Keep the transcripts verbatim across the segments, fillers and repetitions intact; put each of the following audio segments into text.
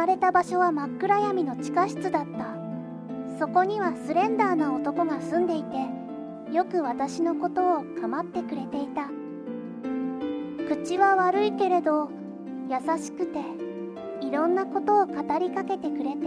まれた場所は真っ暗闇の地下室だった。そこにはスレンダーな男が住んでいて、よく私のことを構ってくれていた。口は悪いけれど優しくて、いろんなことを語りかけてくれて、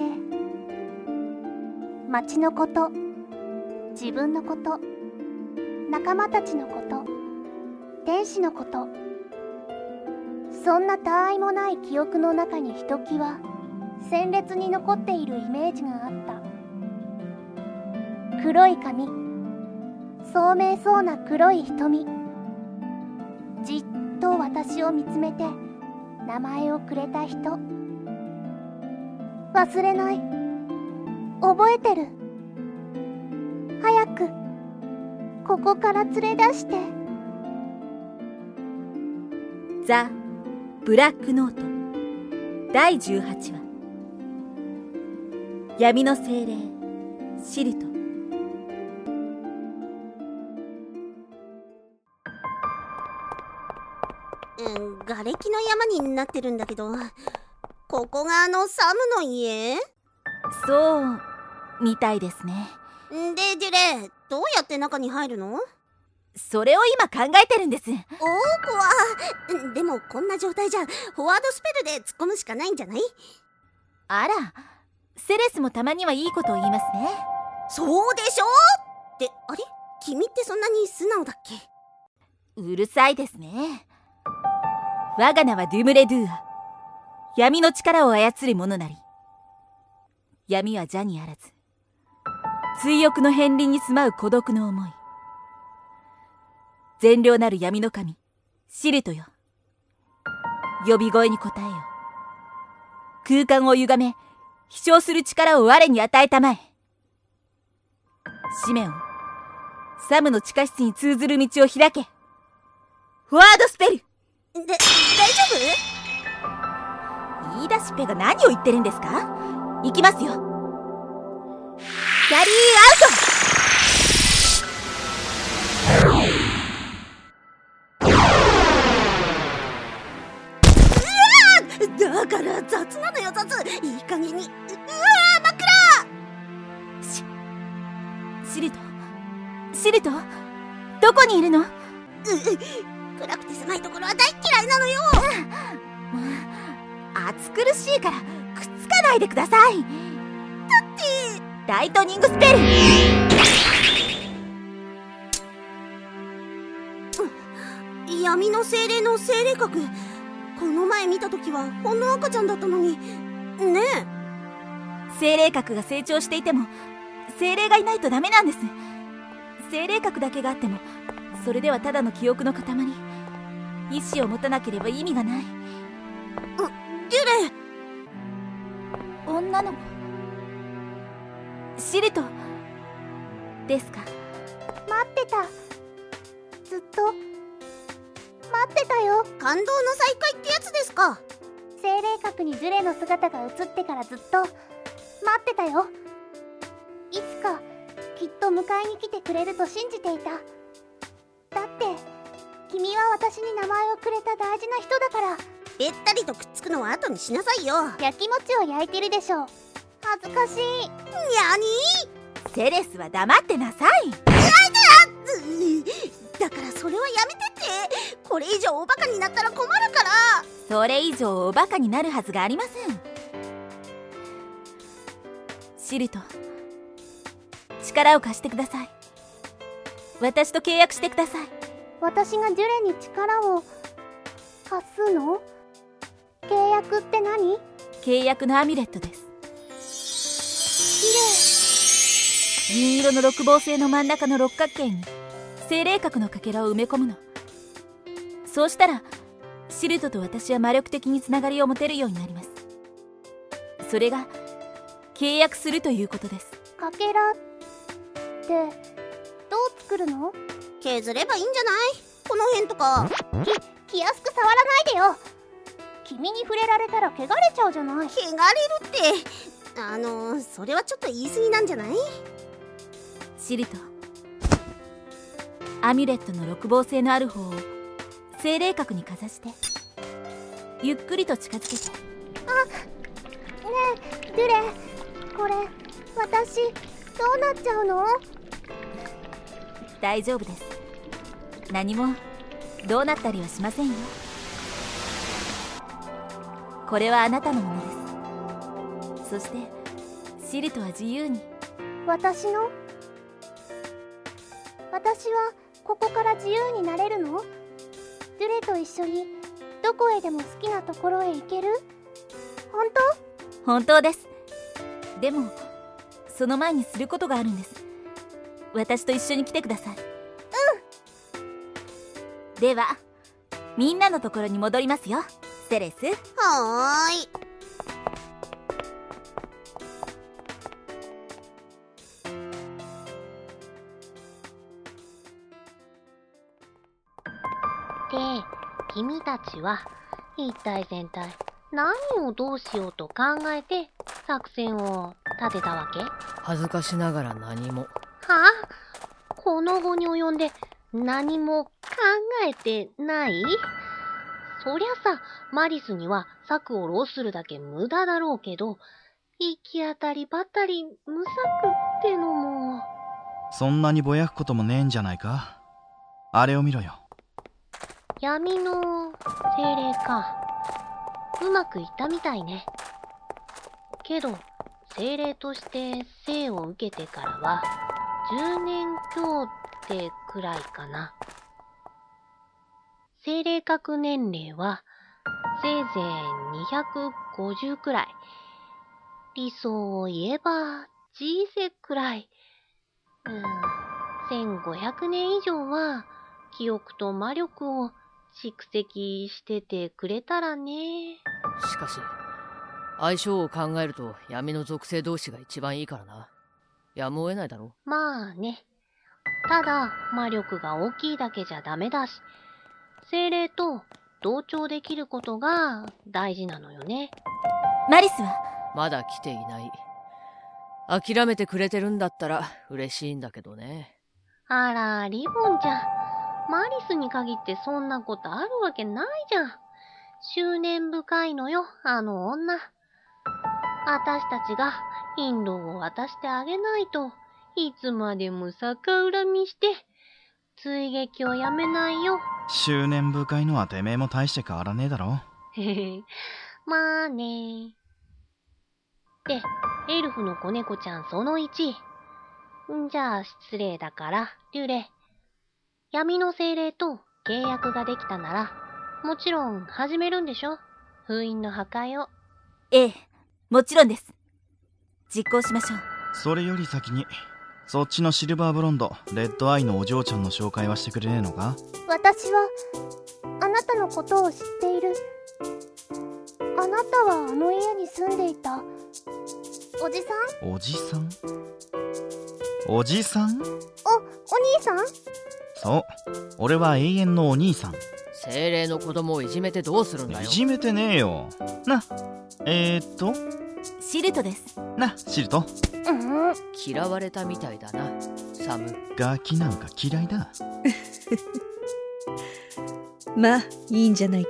町のこと、自分のこと、仲間たちのこと、天使のこと、そんな他愛もない記憶の中にひときわ鮮烈に残っているイメージがあった。黒い髪、聡明そうな黒い瞳、じっと私を見つめて名前をくれた人。忘れない、覚えてる。早くここから連れ出して。 ザ・ブラックノートだいじゅうはちわ、闇の精霊シルト。 うん、瓦礫の山になってるんだけど、ここがあのサムの家？ そうみたいですね。 でジュレ、どうやって中に入るの？ それを今考えてるんです。 おー、怖。でもこんな状態じゃフォワードスペルで突っ込むしかないんじゃない？ あら、セレスもたまにはいいことを言いますね。 そうでしょって、あれ？君ってそんなに素直だっけ？ うるさいですね。我が名はドゥムレドゥア。闇の力を操る者なり。闇は邪にあらず、追憶の片鱗に住まう孤独の思い。善良なる闇の神シルトよ、呼び声に応えよ。空間を歪め飛翔する力を我に与えたまえ。シメオン、サムの地下室に通ずる道を開け。フォワードスペル。 で、大丈夫？ 言い出しっぺが何を言ってるんですか？行きますよ。キャリーアウト。だから雑なのよ、雑。いい加減に。うわー、真っ暗。 しシルトシルト、どこにいるの？う暗くて狭いところは大嫌いなのよ。 うん、暑苦しいからくっつかないでください。だってライトニングスペル。 闇の精霊の精霊核、この前見た時はほんの赤ちゃんだったのにね。え、 精霊核が成長していても精霊がいないとダメなんです。精霊核だけがあってもそれではただの記憶の塊。意志を持たなければ意味がない。 ジュレ、 女の子シルトですか？ 待ってた、ずっと待ってたよ。 感動の再会ってやつですか？ 精霊閣にジュレの姿が映ってからずっと待ってたよ。いつかきっと迎えに来てくれると信じていた。だって君は私に名前をくれた大事な人だから。 べったりとくっつくのは後にしなさいよ。 焼き餅を焼いてるでしょ。恥ずかしい。 にゃにー。セレスは黙ってなさい。 だからそれはやめてって。これ以上おバカになったら困るから。 それ以上おバカになるはずがありません。シルト、力を貸してください。私と契約してください。 私がジュレに力を貸すの？契約って何？ 契約のアミュレットです。 綺麗。 銀色の六芒星の真ん中の六角形に精霊核のかけらを埋め込むの。そうしたらシルトと私は魔力的につながりを持てるようになります。それが契約するということです。 かけらってどう作るの？ 削ればいいんじゃない？この辺とか。 き、気安く触らないでよ。君に触れられたら汚れちゃうじゃない。 汚れるってあのそれはちょっと言い過ぎなんじゃない？ シルト、アミュレットの六芒星のある方を精霊核にかざしてゆっくりと近づけて。 あ、 えデュレ、これ私どうなっちゃうの？ 大丈夫です。何もどうなったりはしませんよ。これはあなたのものです。そしてシリトは自由に。 私の？私はここから自由になれるの？デュレと一緒にどこへでも好きなところへ行ける？本当？ 本当です。でもその前にすることがあるんです。私と一緒に来てください。うん。ではみんなのところに戻りますよ、セレス。 はーい。 で、君たちは一体全体何をどうしようと考えて作戦を立てたわけ？ 恥ずかしながら何も。 はあ？この後に及んで何も考えてない？そりゃさ、マリスには策を浪するだけ無駄だろうけど、行き当たりばったり無策ってのも。 そんなにぼやくこともねえんじゃないか。あれを見ろよ。 闇の精霊か。うまくいったみたいね。けど精霊として生を受けてからはじゅうねん強ってくらいかな。精霊核年齢はせいぜいにひゃくごじゅうくらい。理想を言えばじいせくらい。うん、せんごひゃくねん以上は記憶と魔力を蓄積しててくれたらね。 しかし相性を考えると闇の属性同士が一番いいからな。やむを得ないだろう。まあね。ただ魔力が大きいだけじゃダメだし、精霊と同調できることが大事なのよね。 マリスはまだ来ていない。諦めてくれてるんだったら嬉しいんだけどね。 あら、リボンちゃん、マリスに限ってそんなことあるわけないじゃん。執念深いのよ、あの女。私たちがヒンドを渡してあげないといつまでも逆恨みして追撃をやめないよ。 執念深いのはてめえも大して変わらねえだろ。 へへ、まあね。で、エルフの子猫ちゃんそのいち。じゃあ失礼だからデュレ、闇の精霊と契約ができたならもちろん始めるんでしょ、封印の破壊を。 ええ、もちろんです。実行しましょう。 それより先にそっちのシルバーブロンドレッドアイのお嬢ちゃんの紹介はしてくれねえのか？ 私はあなたのことを知っている。あなたはあの家に住んでいたおじさん？ おじさん？おじさん？ お、お兄さん？ そう、俺は永遠のお兄さん。 精霊の子供をいじめてどうするんだよ。 いじめてねえよ。な、えーっとシルトです。 な、シルト。 うん、 嫌われたみたいだな、サム。 ガキなんか嫌いだ。 まあいいんじゃないか。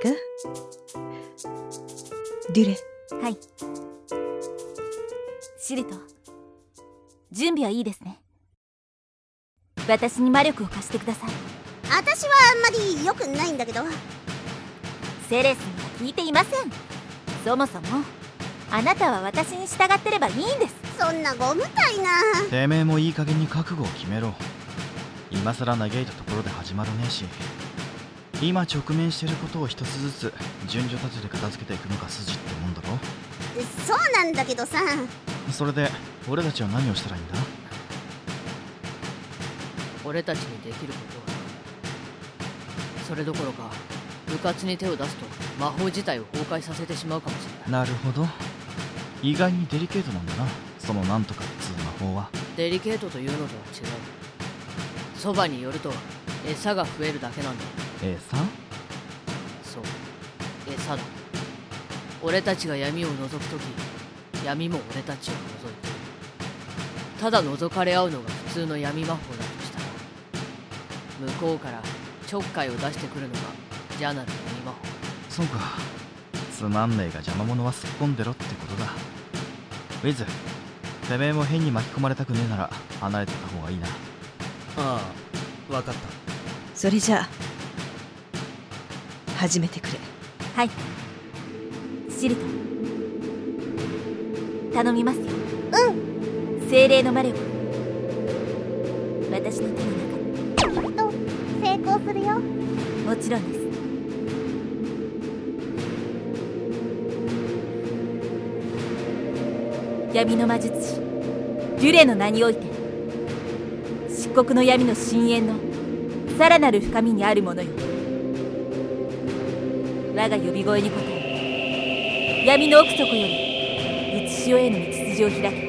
デュレ。 はい。シルト、準備はいいですね。私に魔力を貸してください。 私はあんまり良くないんだけど。 セレスには聞いていません。そもそもあなたは私に従ってればいいんです。 そんなゴムたいな。 てめえもいい加減に覚悟を決めろ。今さら嘆いたところで始まらねえし、今直面してることを一つずつ順序立てて片付けていくのが筋ってもんだろ。 そうなんだけどさ。 それで俺たちは何をしたらいいんだ？ 俺たちにできることはそれどころか、部活に手を出すと魔法自体を崩壊させてしまうかもしれない。 なるほど、意外にデリケートなんだな、そのなんとかっつう魔法は。 デリケートというのとは違う。そばに寄ると餌が増えるだけなんだ。 餌？ そう、餌だ。俺たちが闇を覗くとき、闇も俺たちを覗いている。ただ覗かれ合うのが普通の闇魔法だとしたら、向こうからちょっかいを出してくるのがジャナル闇魔法。 そうか、つまんねえが邪魔者はすっ込んでろってことだ。 ウィズ、てめえも変に巻き込まれたくねえなら離れてた方がいいな。 ああ、わかった。 それじゃあ始めてくれ。 はい、シルト、頼みますよ。 うん。 精霊の魔力、私の手の中に。 きっと成功するよ。 もちろんです。闇の魔術師デュレの名において、漆黒の闇の深淵のさらなる深みにあるものよ。我が呼び声に応え、闇の奥底よりうつしおへの道筋を開け。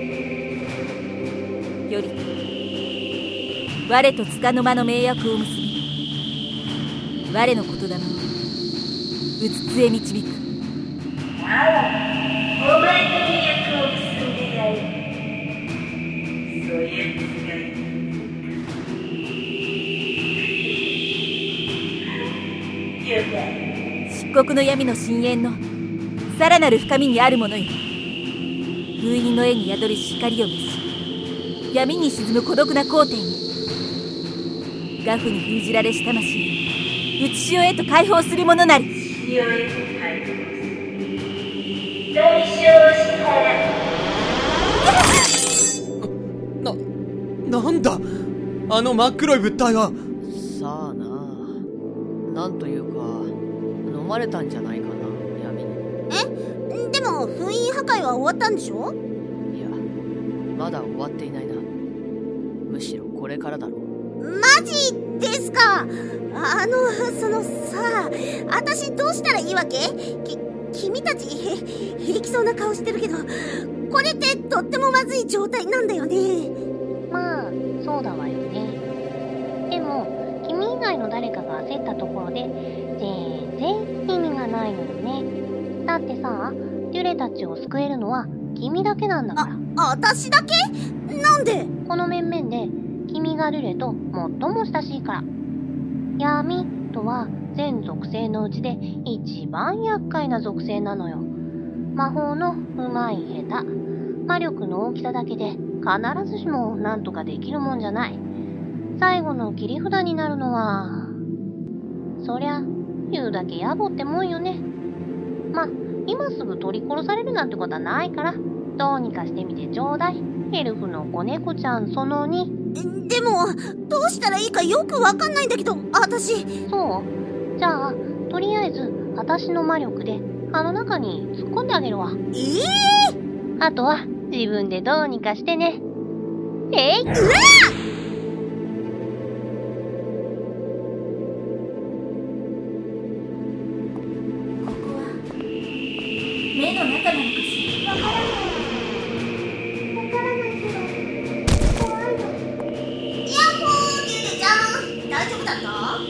より我と束の間の盟約を結び、我の言霊をうつつへ導く。 お前と契約を結んでやる。そやつがいる。了解。 漆黒の闇の深淵のさらなる深みにあるものよ。封印の絵に宿る光を召し、闇に沈む孤独な皇帝に、ガフに封じられし魂をうつしおへと解放するものなり。 しおへと解放する。代償を支な、なんだあの真っ黒い物体は。 さあな、なんというか飲まれたんじゃないかな、闇に。 え、でも封印破壊は終わったんでしょ？ いや、まだ終わっていないな。むしろこれからだろう。 マジですか？あの、そのさ、私どうしたらいいわけ？き、君たち平気そうな顔してるけど、これってとってもまずい状態なんだよね。 まあ、そうだわよね。でも、君以外の誰かが焦ったところで、全然意味がないのよね。だってさ、デュレたちを救えるのは君だけなんだから。 あ、私だけ？なんで？ この面々で、君がデュレと最も親しいから。闇とは全属性のうちで一番厄介な属性なのよ。魔法の上手い下手、魔力の大きさだけで必ずしもなんとかできるもんじゃない。最後の切り札になるのは、そりゃ言うだけ野暮ってもんよね。ま、今すぐ取り殺されるなんてことはないから、どうにかしてみてちょうだい。エルフの子猫ちゃんそのに。 でも、どうしたらいいかよくわかんないんだけど、私。 そう？じゃあ、とりあえず、私の魔力で、あの中に突っ込んであげるわ。 ええー、 あとは、自分でどうにかしてね。えい！うわっ！ ここは、目の中なのかしら。わからない。 わからないけど怖いの。 ヤッホー、デュレちゃん、大丈夫だった？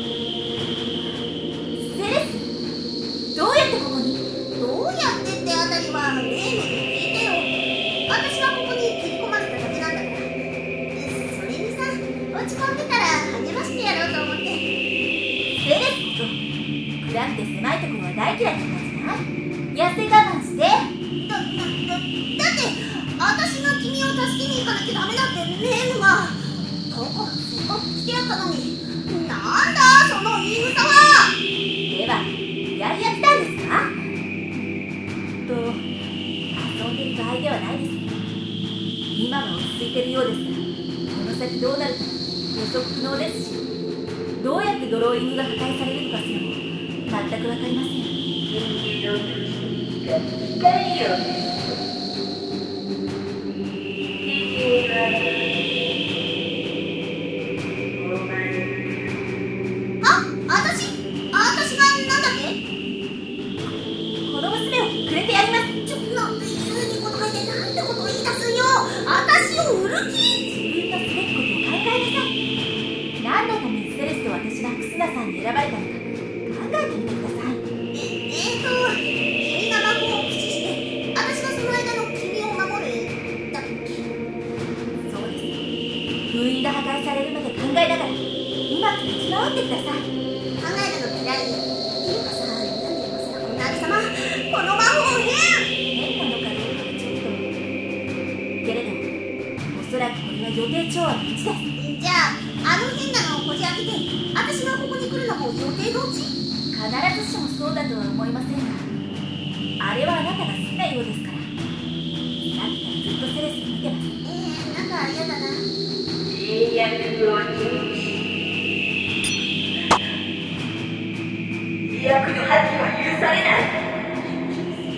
セレス、どうやってここに？ どうやってってあたりはねえねえ聞いてよ。私はここに切り込まれただけなんだから。それにさ、落ち込んでたら励ましてやろうと思って。 セレスこそ、暗くて狭いところは大嫌いだったんじゃない？痩せ我慢して。 だ、だ、だ、だって私が君を助けに行かなきゃダメだってネームが。だからせっかく来てやったのに、なんだその言い草は。 では、やりやったんですか？と、遊んでる場合ではないですね。今は落ち着いてるようですが、この先どうなるか予測不能ですし、どうやってドローイングが破壊されるのかすらも全くわかりません。 一度の君が光をあ、あたし、あたしがなんだっけ？ この娘をくれてやります。 ちょ、なんて言うにこと書いてなんてこと言い出すんよ。あたしを売る気？ 自分のすべきことを考えなさい。何のためにセレスと私がクスナさんに選ばれたのか考えてみてください。 え、えーと、君が魔法を駆使して、あたしがその間の君を守る、だっけ？ そうです。封印が破壊されるまで考えながら、うまく立ち直ってください。 考えるの嫌い。っていうかさ、なんで今更こんなありさま、この魔法変！ 変なのかどうかはちょっと。 長はこっちです。 じゃああの変なのをこじ開けて私がここに来るのも予定通り？ 必ずしもそうだとは思いませんが、あれはあなたが好きなようですから。さっきからずっとセレスを見てます。 えー、なんか嫌だな。 契約を遵守。契約の破棄は許されない。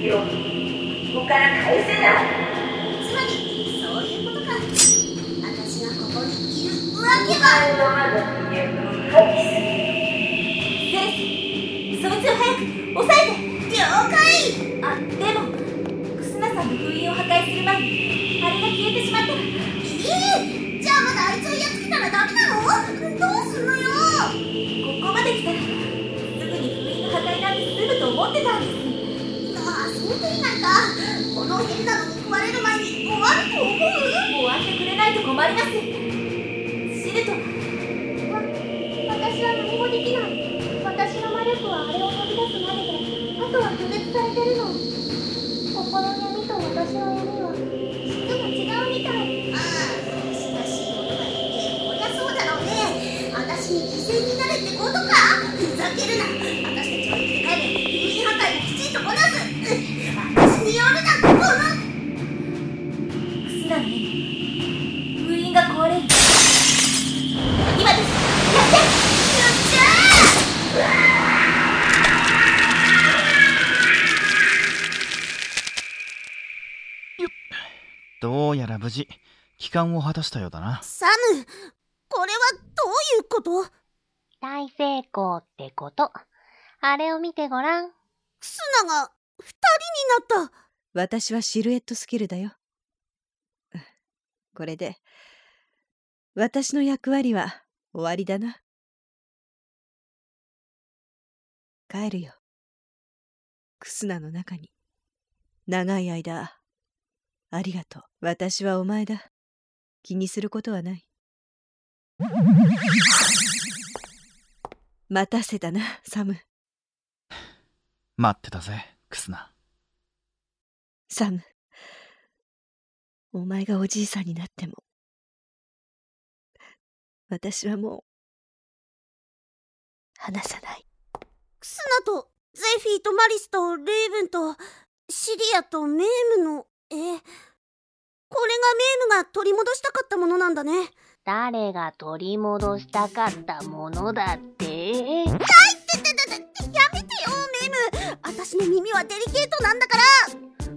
よ、ここから返せない。 つまりそういうことか。私がここにいるわけは。 お前のまだ契約を破棄する。 セレス、そいつを早く抑えて。 了解。 あ、でもクスナさんの封印を破壊する前にあれが消えてしまったら。 えー、じゃあまだあいつをやっつけたらダメなの？どうすんのよ。 ここまで来たらすぐに封印の破壊なんて済むと思ってたんです。 ああ、想定外か。この変なのに食われる前に終わると思う？ 終わってくれないと困ります。シルトわ、私は何もできない。私の魔力はあれを飛び出すまでで、あとは拒絶されてるの。ここの闇と私の闇は質が違うみたい。 ああ、しかしことが言ってこりゃそうだろうね。私に犠牲になれってことか。ふざけるな。私たちは生きて帰る。封印破壊もきちんとこなす。私によるな。このクスナの目に封印が壊れる。今です。やって。 よっしゃどうやら無事帰還を果たしたようだな。 サム、これはどういうこと？ 大成功ってこと。あれを見てごらん。 クスナが二人になった。 私はシルエットスキルだよ。これで私の役割は終わりだな。帰るよ。クスナの中に。長い間ありがとう。私はお前だ。気にすることはない。待たせたな、サム。 待ってたぜ、クスナ。 サム、お前がおじいさんになっても私はもう離さない。 クスナとゼフィーとマリスとレイブンとシリアとメームの絵。これがメームが取り戻したかったものなんだね。 誰が取り戻したかったものだって？ はいってってってって、やめてよメーム。私の耳はデリケートなんだから。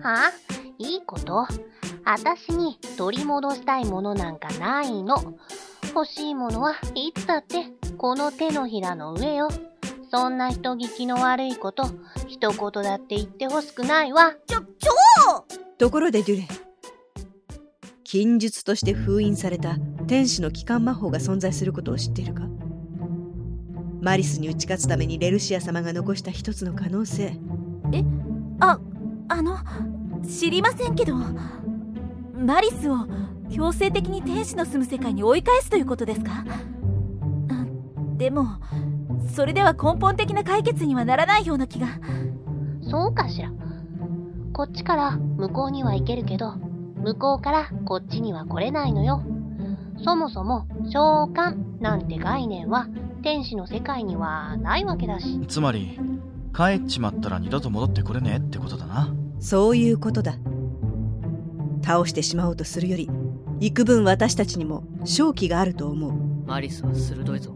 はあ？いいこと？私に取り戻したいものなんかないの。欲しいものはいつだってこの手のひらの上よ。そんな人聞きの悪いこと一言だって言ってほしくないわ。 ちょ、ちょところでデュレ、禁術として封印された天使の帰還魔法が存在することを知っているか？マリスに打ち勝つためにレルシア様が残した一つの可能性。 え、あ、あの知りませんけど、マリスを強制的に天使の住む世界に追い返すということですか？でもそれでは根本的な解決にはならないような気が。 そうかしら。こっちから向こうには行けるけど、向こうからこっちには来れないのよ。そもそも召喚なんて概念は天使の世界にはないわけだし。 つまり帰っちまったら二度と戻ってこれねえってことだな。 そういうことだ。倒してしまおうとするより幾分私たちにも勝機があると思う。 マリスは鋭いぞ。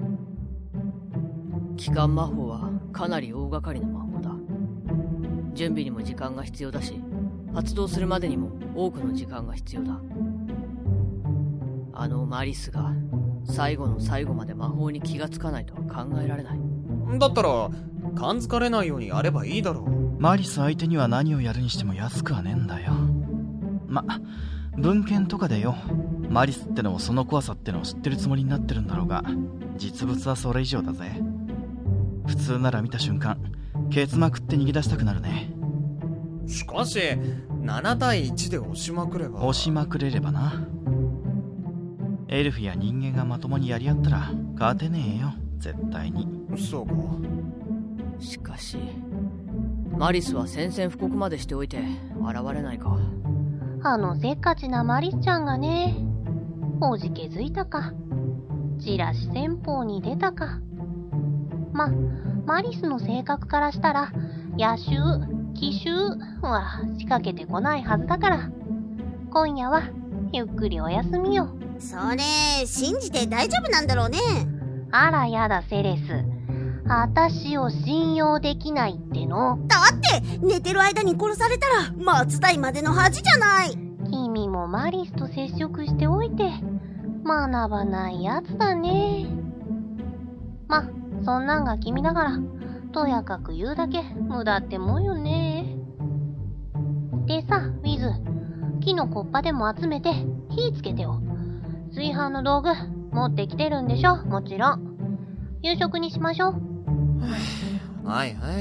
帰還魔法はかなり大掛かりな魔法だ。準備にも時間が必要だし、発動するまでにも多くの時間が必要だ。あのマリスが最後の最後まで魔法に気がつかないとは考えられない。 だったら感づかれないようにやればいいだろう。 マリス相手には何をやるにしても安くはねえんだよ。ま、文献とかでよ、マリスってのもその怖さってのを知ってるつもりになってるんだろうが、実物はそれ以上だぜ。普通なら見た瞬間ケツまくって逃げ出したくなるね。 しかしなな対いちで押しまくれば。 押しまくれればな。エルフや人間がまともにやり合ったら勝てねえよ、絶対に。 そうか。 しかしマリスは宣戦布告までしておいて現れないか。 あのせっかちなマリスちゃんがね。 おじけづいたか、チラシ戦法に出たか。ま、マリスの性格からしたら、野襲、奇襲は仕掛けてこないはずだから、今夜はゆっくりお休みよ。 それ、信じて大丈夫なんだろうね。 あらやだセレス。あたしを信用できないっての？ だって寝てる間に殺されたら松代までの恥じゃない。 君もマリスと接触しておいて学ばないやつだね。ま、そんなんが君だからとやかく言うだけ無駄ってもんよね。でさ、ウィズ、木のコッパでも集めて火つけてよ。炊飯の道具持ってきてるんでしょ、もちろん。夕食にしましょう。 はいはい。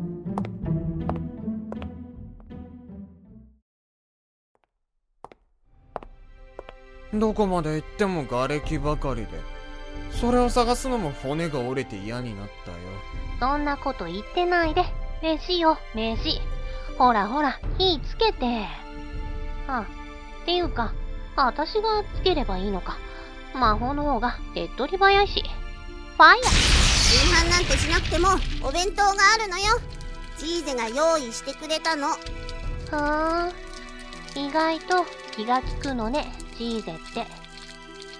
どこまで行っても瓦礫ばかりで、それを探すのも骨が折れて嫌になったよ。 そんなこと言ってないで。飯よ、飯。ほらほら、火つけて。あ、っていうか、私がつければいいのか。魔法の方が手っ取り早いし。ファイヤー。 炊飯なんてしなくてもお弁当があるのよ。チーゼが用意してくれたの。 はーん、意外と気が利くのね、チーゼって。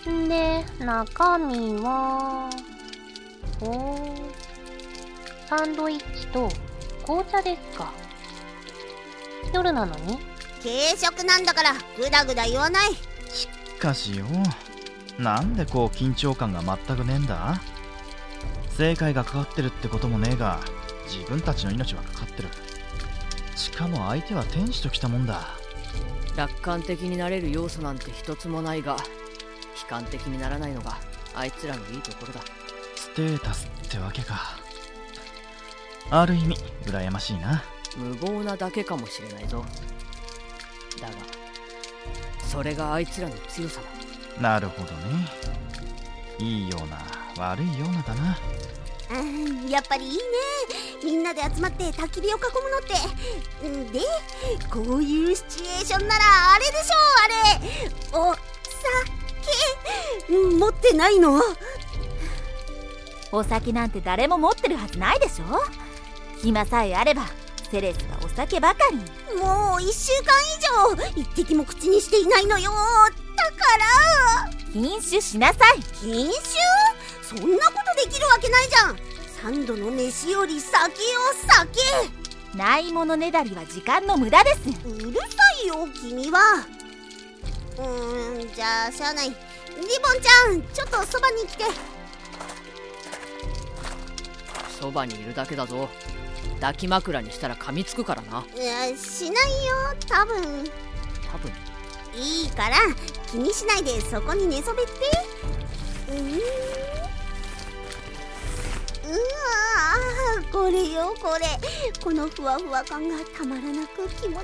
んで、中身は、おー、サンドイッチと紅茶ですか。夜なのに？ 軽食なんだからグダグダ言わない。 しかしよ、なんでこう緊張感が全くねえんだ。正解がかかってるってこともねえが、自分たちの命はかかってる。しかも相手は天使ときたもんだ。 楽観的になれる要素なんて一つもないが、悲観的にならないのがあいつらのいいところだ。 ステータスってわけか。ある意味羨ましいな。 無謀なだけかもしれないぞ。だがそれがあいつらの強さだ。 なるほどね。いいような悪いようなだな。 うん、やっぱりいいね。みんなで集まって焚き火を囲むのって。んで、こういうシチュエーションならあれでしょう。あれ、お酒、うん、持ってないの？ お酒なんて誰も持ってるはずないでしょ。暇さえあればセレスはお酒ばかり。 もういっしゅうかん以上一滴も口にしていないのよ。だから禁酒しなさい。 禁酒？そんなことできるわけないじゃん。三度の飯より酒よ、酒。 ないものねだりは時間の無駄です。 うるさいよ君は。うーん、じゃあしゃあない。リボンちゃん、ちょっとそばに来て。 そばにいるだけだぞ。抱き枕にしたら噛みつくからな。 いや、しないよ、多分。 多分いいから気にしないでそこに寝そべって。うーん、うわー、これよこれ。このふわふわ感がたまらなく気持ちよくて。 どう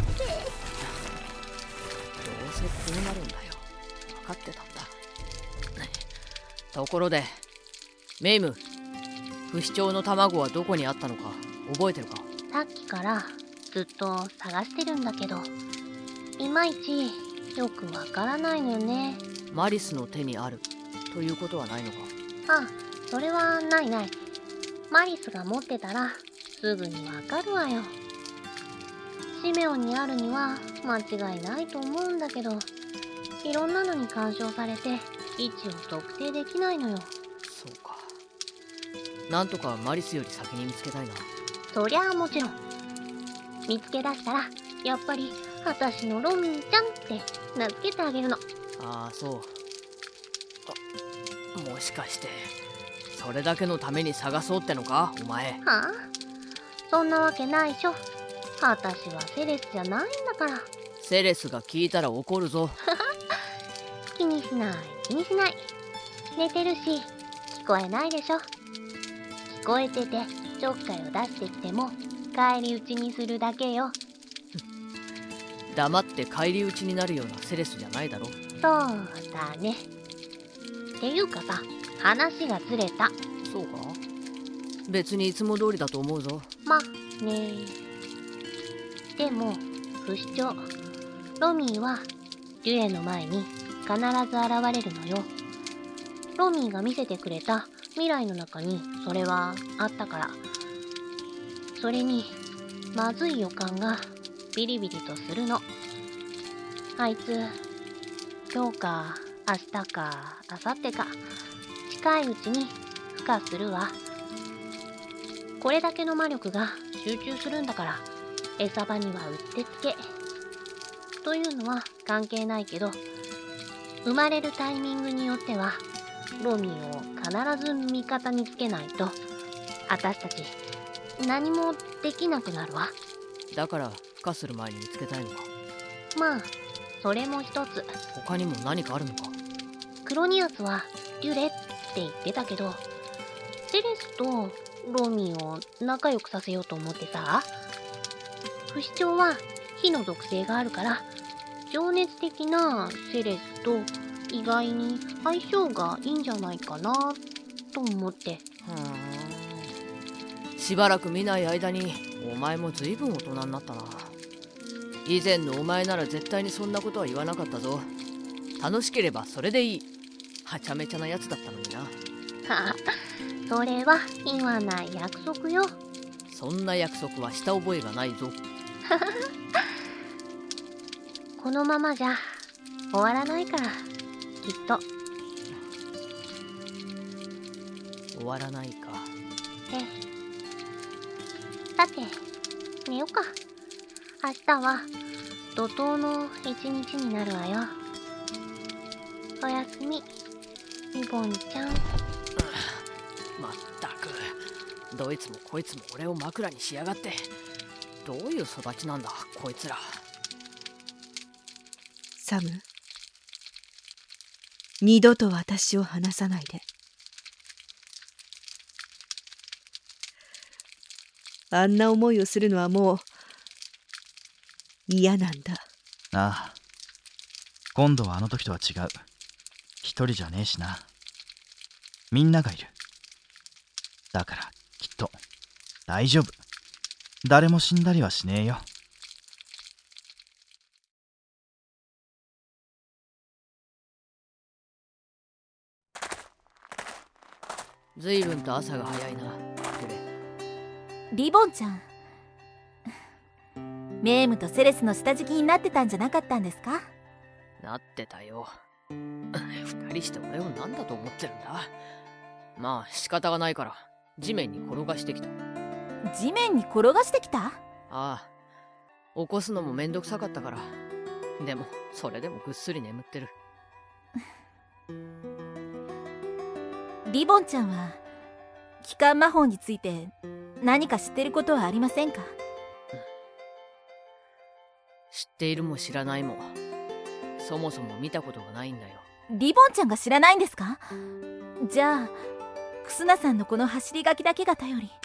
せこうなるんだよ。分かってたんだ。ところでメイム、不死鳥の卵はどこにあったのか覚えてるか？ さっきからずっと探してるんだけど、いまいちよくわからないのよね。 マリスの手にあるということはないのか？ あ、それはないない。マリスが持ってたらすぐにわかるわよ。シメオンにあるには間違いないと思うんだけど、いろんなのに干渉されて位置を特定できないのよ。 そうか。なんとかマリスより先に見つけたいな。 そりゃあもちろん。見つけ出したらやっぱり私のロミーちゃんって名付けてあげるの。 ああ、そう。あ、もしかしてそれだけのために探そうってのかお前？ はあ、そんなわけないでしょ。私はセレスじゃないんだから。 セレスが聞いたら怒るぞ。 気にしない気にしない。寝てるし聞こえないでしょ。聞こえててちょっかいを出してきても返り討ちにするだけよ。 黙って返り討ちになるようなセレスじゃないだろ。 そうだね。っていうかさ、話がずれた。 そうか？別にいつも通りだと思うぞ。 まね。でも不死鳥ロミーはデュエの前に必ず現れるのよ。ロミーが見せてくれた未来の中にそれはあったから。それにまずい予感がビリビリとするの。あいつ今日か明日か明後日か近いうちに孵化するわ。これだけの魔力が集中するんだから餌場にはうってつけ。というのは関係ないけど、生まれるタイミングによってはロミーを必ず味方につけないと私たち何もできなくなるわ。 だから孵化する前に見つけたいのか。 まあそれも一つ。 他にも何かあるのか。 クロニアスはデュレって言ってたけど、セレスとロミーを仲良くさせようと思ってさ。不死鳥は火の属性があるから情熱的なセレスと意外に相性がいいんじゃないかなと思って。 ふーん、しばらく見ない間にお前も随分大人になったな。以前のお前なら絶対にそんなことは言わなかったぞ。楽しければそれでいい。はちゃめちゃなやつだったのにな。 はあ、それは言わない約束よ。 そんな約束はした覚えがないぞ。 このままじゃ終わらないから、きっと。 終わらないか。 ええ。さて、寝ようか。明日は怒涛の一日になるわよ。おやすみ、リボンちゃん。 まったく、どいつもこいつも俺を枕にしやがって。どういう育ちなんだこいつら。 サム、二度と私を離さないで。あんな思いをするのはもう嫌なんだ。 ああ、今度はあの時とは違う。一人じゃねえしな。みんながいる。だからきっと大丈夫。誰も死んだりはしねえよ。 随分と朝が早いな、グレ。 リボンちゃん、メームとセレスの下敷きになってたんじゃなかったんですか？ なってたよ。二人して俺を何だと思ってるんだ。まあ仕方がないから地面に転がしてきた。 地面に転がしてきた？ ああ、起こすのもめんどくさかったから。でもそれでもぐっすり眠ってる。 リボンちゃんは機関魔法について何か知ってることはありませんか？ 知っているも知らないもそもそも見たことがないんだよ。 リボンちゃんが知らないんですか？じゃあクスナさんのこの走り書きだけが頼り。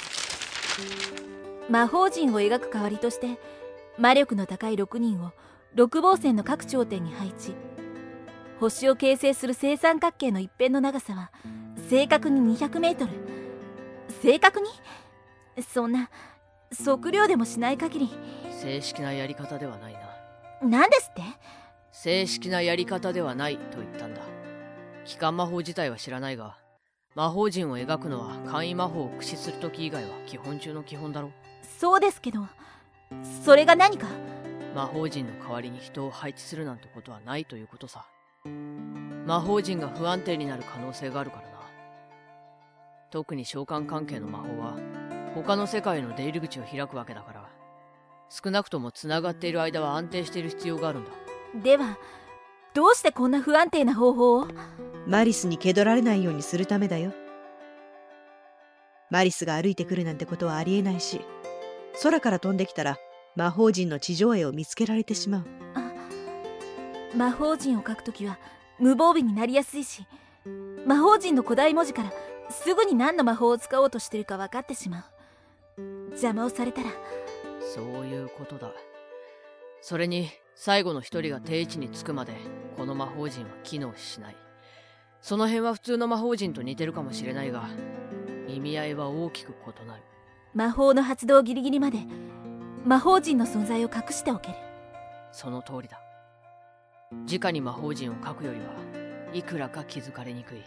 魔法陣を描く代わりとして魔力の高いろくにんを六芒星の各頂点に配置。星を形成する正三角形の一辺の長さは正確ににひゃくメートル。正確に？そんな測量でもしない限り。 正式なやり方ではないな。 何ですって？ 正式なやり方ではないと言ったんだ。機関魔法自体は知らないが、魔法陣を描くのは簡易魔法を駆使するとき以外は基本中の基本だろ。 そうですけど、それが何か？ 魔法陣の代わりに人を配置するなんてことはないということさ。魔法陣が不安定になる可能性があるからな。特に召喚関係の魔法は他の世界への出入り口を開くわけだから、少なくともつながっている間は安定している必要があるんだ。 ではどうしてこんな不安定な方法を？ マリスに気取られないようにするためだよ。マリスが歩いてくるなんてことはありえないし、空から飛んできたら魔法陣の地上絵を見つけられてしまう。 あ、魔法陣を書くときは無防備になりやすいし、魔法陣の古代文字からすぐに何の魔法を使おうとしてるか分かってしまう。邪魔をされたら。 そういうことだ。それに最後の一人が定位置につくまでこの魔法陣は機能しない。その辺は普通の魔法陣と似てるかもしれないが、意味合いは大きく異なる。 魔法の発動ギリギリまで魔法陣の存在を隠しておける。 その通りだ。 直に魔法陣を書くよりはいくらか気づかれにくい。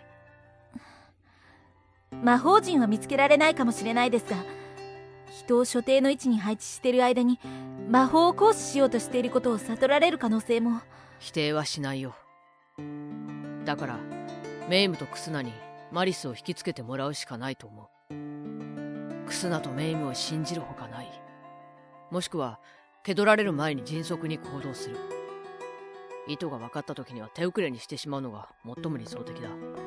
魔法陣は見つけられないかもしれないですが、人を所定の位置に配置している間に魔法を行使しようとしていることを悟られる可能性も。 否定はしないよ。だからメイムとクスナにマリスを引きつけてもらうしかないと思う。クスナとメイムを信じるほかない。もしくは気取られる前に迅速に行動する。意図が分かった時には手遅れにしてしまうのが最も理想的だ。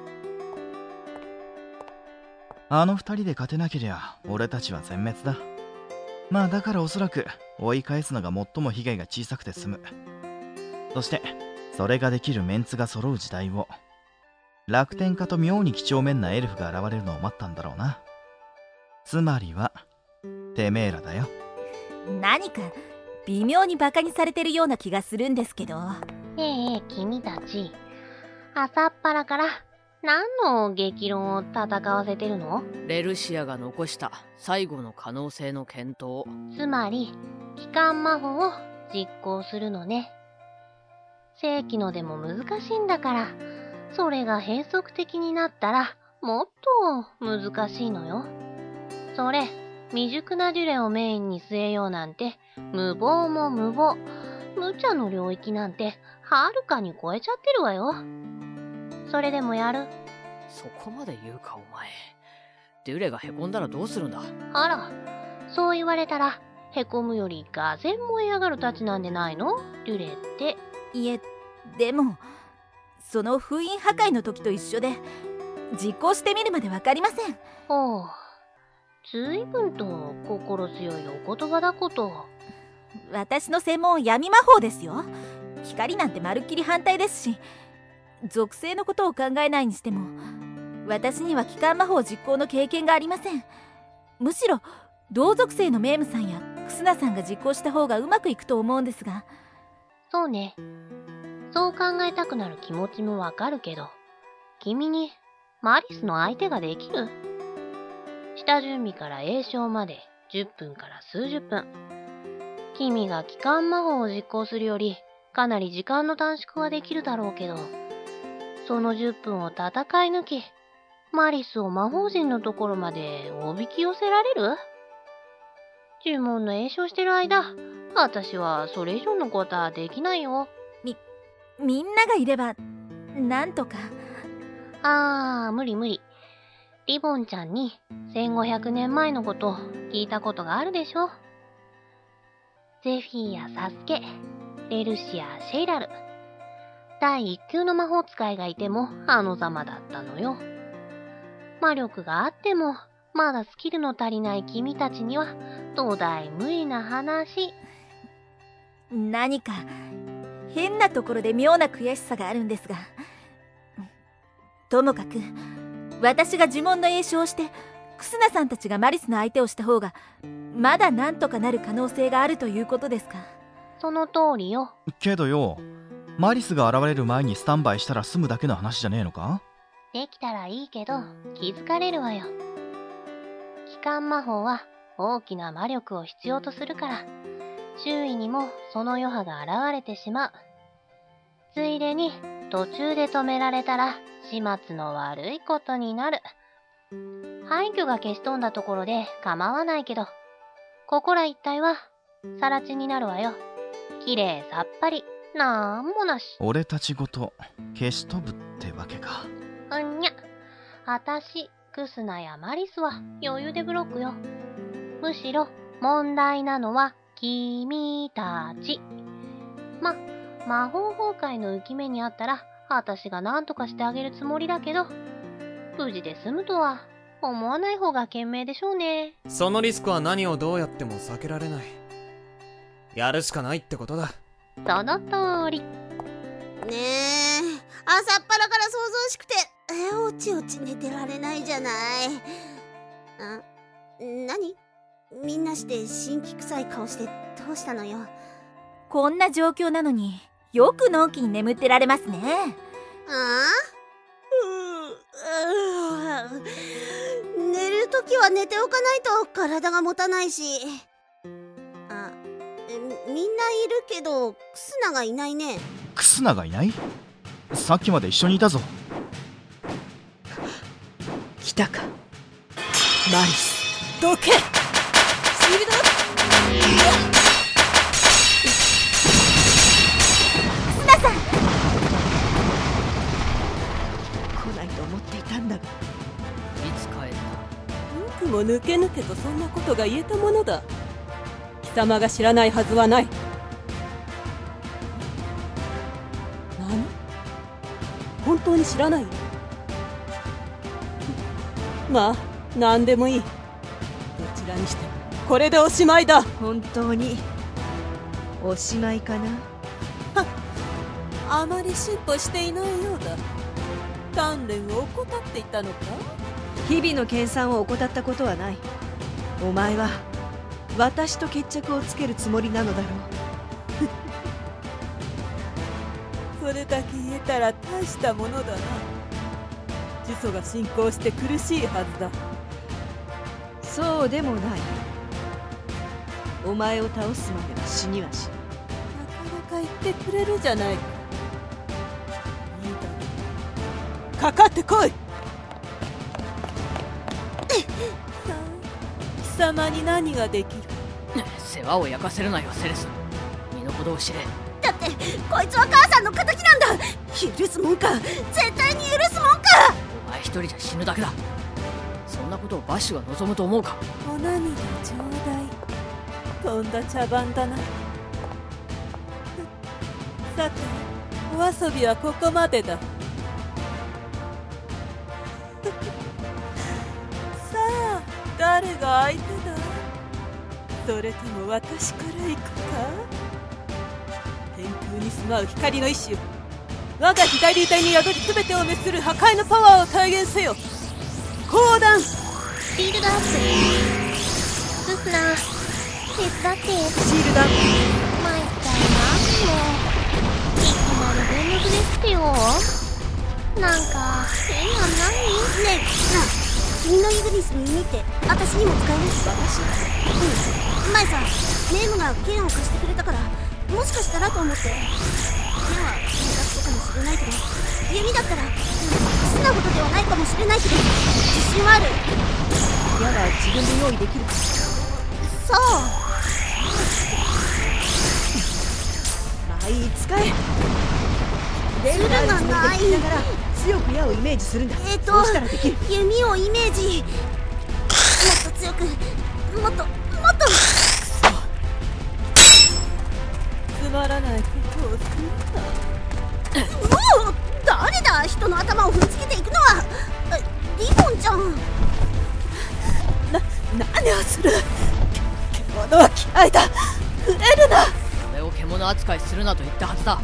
あの二人で勝てなけりゃ俺たちは全滅だ。まあだからおそらく追い返すのが最も被害が小さくて済む。そしてそれができるメンツが揃う時代を、楽天家と妙に几帳面なエルフが現れるのを待ったんだろうな。つまりはてめえらだよ。 何か微妙にバカにされてるような気がするんですけど。 ええ、君たち朝っぱらから何の激論を戦わせてるの？ レルシアが残した最後の可能性の検討。 つまり帰還魔法を実行するのね。正規のでも難しいんだから、それが変則的になったらもっと難しいのよ。それ未熟なジュレをメインに据えようなんて無謀も無謀。無茶の領域なんてはるかに超えちゃってるわよ。それでもやる？ そこまで言うかお前。デュレがへこんだらどうするんだ？ あら、そう言われたらへこむよりがぜん燃え上がるたちなんでないの？デュレって。 いえ、でもその封印破壊の時と一緒で実行してみるまで分かりません。 おう、ずいぶんと心強いお言葉だこと。 私の専門は闇魔法ですよ。光なんてまるっきり反対ですし、属性のことを考えないにしても私には帰還魔法実行の経験がありません。むしろ同属性のメイムさんやクスナさんが実行した方がうまくいくと思うんですが。 そうね、そう考えたくなる気持ちもわかるけど、君にマリスの相手ができる？下準備から詠唱までじゅっぷんから数十分。君が帰還魔法を実行するよりかなり時間の短縮はできるだろうけど、そのじゅっぷんを戦い抜き、マリスを魔法陣のところまでおびき寄せられる？呪文の詠唱してる間、私はそれ以上のことはできないよ。 み、みんながいれば、なんとか。 あー、無理無理。リボンちゃんにせんごひゃくねんまえのこと聞いたことがあるでしょ。ゼフィーやサスケ、レルシア、シェイラル。第一級の魔法使いがいてもあのざまだったのよ。魔力があってもまだスキルの足りない君たちにはどだい無理な話。 何か変なところで妙な悔しさがあるんですが、ともかく私が呪文の詠唱をしてクスナさんたちがマリスの相手をした方がまだなんとかなる可能性があるということですか？ その通りよ。 けどよ、マリスが現れる前にスタンバイしたら済むだけの話じゃねえのか？ できたらいいけど気づかれるわよ。帰還魔法は大きな魔力を必要とするから、周囲にもその余波が現れてしまう。ついでに途中で止められたら始末の悪いことになる。廃墟が消し飛んだところで構わないけど、ここら一帯は更地になるわよ。きれいさっぱり、なんもなし。 俺たちごと消し飛ぶってわけか。 うんにゃ、あたし、クスナやマリスは余裕でブロックよ。むしろ問題なのは君たち。ま、魔法崩壊の浮き目にあったら私が何とかしてあげるつもりだけど、無事で済むとは思わない方が賢明でしょうね。 そのリスクは何をどうやっても避けられない。やるしかないってことだ。 その通り。 ねえ、朝っぱらから想像しくてえおちおち寝てられないじゃない。あ、何？みんなして辛気臭い顔してどうしたのよ。 こんな状況なのによくのんきに眠ってられますね。 ああ、うう寝るときは寝ておかないと体が持たないし。あ、みんないるけどクスナがいないね。 クソスナがいない？さっきまで一緒にいたぞ。 来たかマリス。 どけ。シールド。スナさん。 来ないと思っていたんだが。 いつ帰った？ よくも抜け抜けとそんなことが言えたものだ。貴様が知らないはずはない。何？本当に知らない？まあ何でもいい。どちらにしてもこれでおしまいだ。 本当におしまいかな。 あまり進歩していないようだ。鍛錬を怠っていたのか？ 日々の研鑽を怠ったことはない。お前は私と決着をつけるつもりなのだろう。それだけ言えたら大したものだな。呪詛が進行して苦しいはずだ。 そうでもない。お前を倒すまでは死にはしない。 なかなか言ってくれるじゃないか。いいだろう。かかってこい。貴様に何ができる？ 世話を焼かせるなよセレス。身の程を知れ。 だってこいつは母さんの敵なんだ。許すもんか。絶対に許すもんか。 お前一人じゃ死ぬだけだ。そんなことをバッシュが望むと思うか？ お涙ちょうだい。とんだ茶番だな。さてお遊びはここまでだ。さあ誰が相手だ？それとも私から行くか？天空に住まう光の意志よ、我が左腕に宿り全てを滅する破壊のパワーを体現せよ。降壇。 スピードアップ。ススナ手伝って。 シールダウン。 参ったな。もういきなり電力ですってよ。なんか変やないねえなあ、君のイグニスの弓って私にも使える？私？うん、前さネームが剣を貸してくれたから、もしかしたらと思って。剣は選択とかもしれないけど、弓だったら素なことではないかもしれないけど自信はある。 矢は自分で用意できるか？ そう。 まあいい、使え。 するがない。 ながら強く矢をイメージするんだ。 えっとそうしたらできる。 弓をイメージ。もっと強く、もっともっと。 つまらないことをするな。 もう誰だ、人の頭を踏んづけていくのは。リボンちゃん。 な、何をする。獣は嫌いだ。触れるな。 俺を獣扱いするなと言ったはずだ。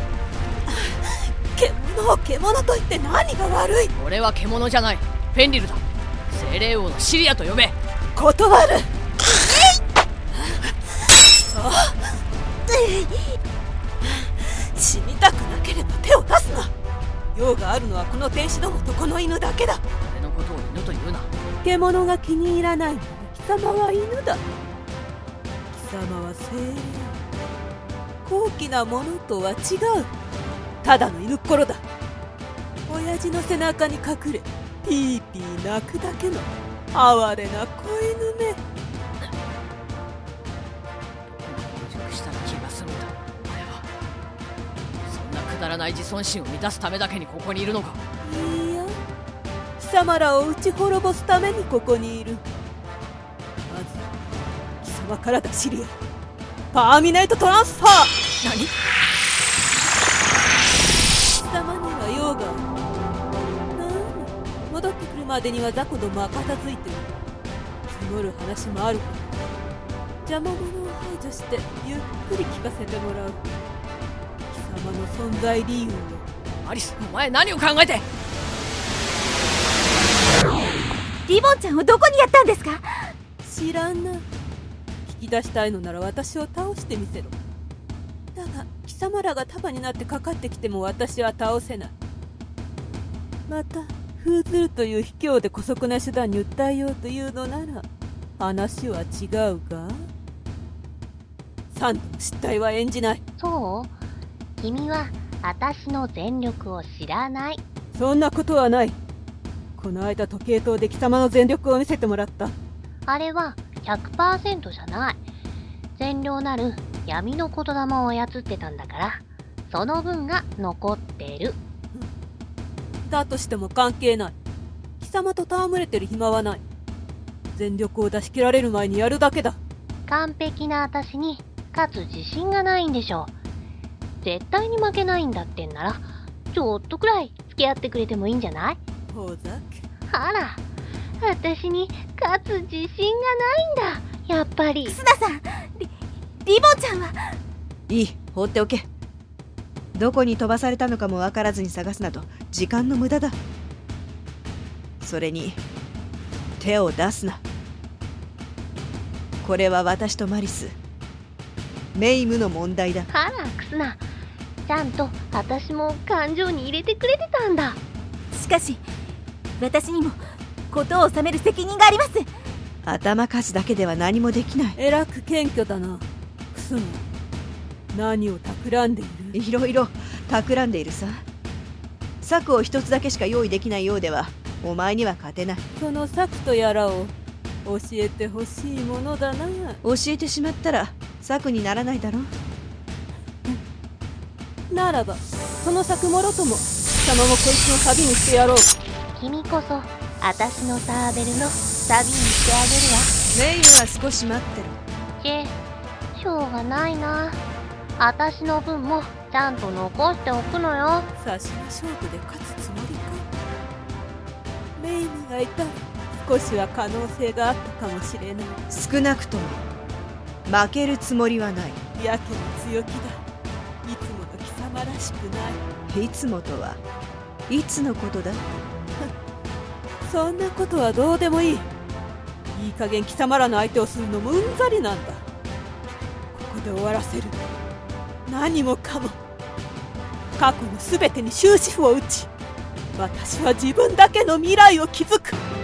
獣を獣と言って何が悪い。 俺は獣じゃない、フェンリルだ。精霊王のシリアと呼べ。 断る。死にたくなければ手を出すな。用があるのはこの天使どもとこの犬だけだ。 俺のことを犬と言うな。 獣が気に入らないなら貴様は犬だ。貴様は精霊。高貴なものとは違う。ただの犬っころだ。親父の背中に隠れピーピー泣くだけの哀れな子犬め。 熟したら気が済むんだ。俺はそんなくだらない自尊心を満たすためだけにここにいるのか？ いいや、貴様らを打ち滅ぼすためにここにいる。まず貴様からだシリア。パーミネートトランスファー。 何？ 貴様には用がある。なに、戻ってくるまでには雑魚どもは片付いてる。積もる話もあるから、邪魔者を排除してゆっくり聞かせてもらう。貴様の存在理由を。 アリス、お前何を考えて。 リボンちゃんをどこにやったんですか？ 知らんな。引き出したいのなら私を倒してみせろ。だが貴様らが束になってかかってきても私は倒せない。また封ずるという卑怯で姑息な手段に訴えようというのなら話は違うが、サンドの失態は演じない。 そう？君は私の全力を知らない。 そんなことはない。この間時計塔で貴様の全力を見せてもらった。 あれは ひゃくパーセント じゃない。善良なる闇の言霊を操ってたんだから、その分が残ってる。 だとしても関係ない。貴様と戯れてる暇はない。全力を出し切られる前にやるだけだ。 完璧な私に勝つ自信がないんでしょう。絶対に負けないんだってんなら、ちょっとくらい付き合ってくれてもいいんじゃない？ ほざけ。 あら、私に勝つ自信がないんだ、やっぱり。 楠田さん、リ、リボンちゃんは。 いい、放っておけ。どこに飛ばされたのかも分からずに探すなど時間の無駄だ。それに手を出すな。これは私とマリス、メイムの問題だ。 あら、クスナ、ちゃんと私も感情に入れてくれてたんだ。 しかし私にも事を収める責任があります。 頭数だけでは何もできない。 えらく謙虚だな、クスナ。何を企んでいる？ いろいろ企んでいるさ。策を一つだけしか用意できないようではお前には勝てない。 その策とやらを教えてほしいものだな。 教えてしまったら策にならないだろう。ならばその策もろとも貴様もこいつのサビにしてやろう。 君こそ私のターベルのサビにしてあげるわ。メイムは少し待ってる。 け、しょうがないな。私の分もちゃんと残しておくのよ。 差し勝負で勝つつもりか。メイムがいたら少しは可能性があったかもしれない。 少なくとも負けるつもりはない。 やけに強気だ。いつもの貴様らしくない。 いつもとはいつのことだ？ そんなことはどうでもいい。いい加減貴様らの相手をするのもうんざりなんだ。ここで終わらせる。何もかも過去のすべてに終止符を打ち、私は自分だけの未来を築く。